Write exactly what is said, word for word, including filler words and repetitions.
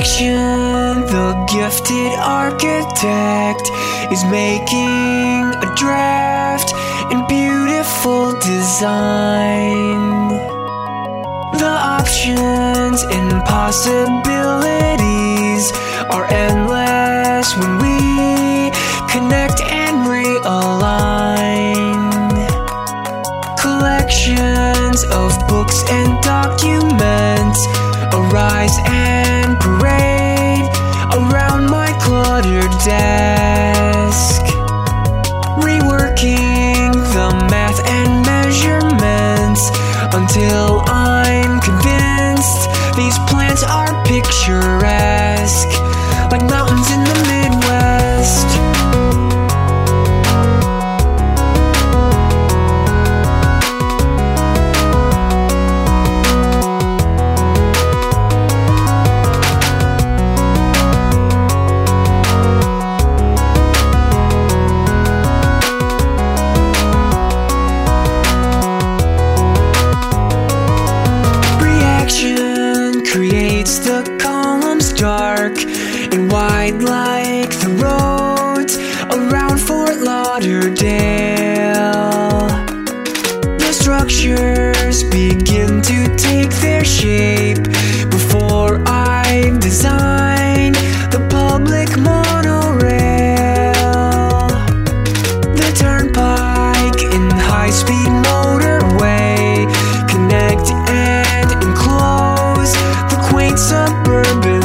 action, the gifted architect is making a draft in beautiful design. The options and possibilities are endless when we connect and realign. Collections of books and documents arise and parade around my cluttered desk, reworking the math and measurements until I'm convinced these plants are picturesque, like mountains in the Midwest. Creates the columns dark and wide like the roads around Fort Lauderdale. The structures begin to take their shape before I've designed the public monorail, the turnpike and high-speed motorway connect and enclose quaint suburban